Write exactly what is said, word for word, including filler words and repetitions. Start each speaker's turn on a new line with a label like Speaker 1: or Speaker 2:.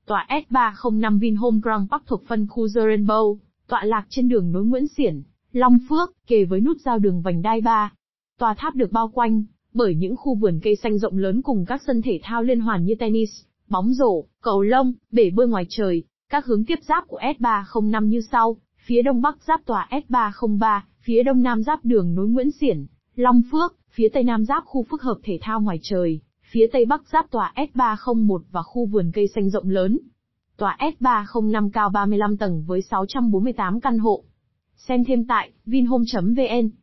Speaker 1: Tòa S ba không năm Vinhome Grand Park thuộc phân khu The Rainbow, tọa lạc trên đường nối Nguyễn Xiển, Long Phước, kề với nút giao đường vành đai ba. Tòa tháp được bao quanh bởi những khu vườn cây xanh rộng lớn cùng các sân thể thao liên hoàn như tennis, bóng rổ, cầu lông, bể bơi ngoài trời. Các hướng tiếp giáp của S ba không năm như sau: phía đông bắc giáp tòa S ba không ba, phía đông nam giáp đường nối Nguyễn Xiển, Long Phước, phía tây nam giáp khu phức hợp thể thao ngoài trời, phía tây bắc giáp tòa S ba không một và khu vườn cây xanh rộng lớn. Tòa S ba không năm cao ba mươi lăm tầng với sáu trăm bốn mươi tám căn hộ. Xem thêm tại vinhome chấm vn.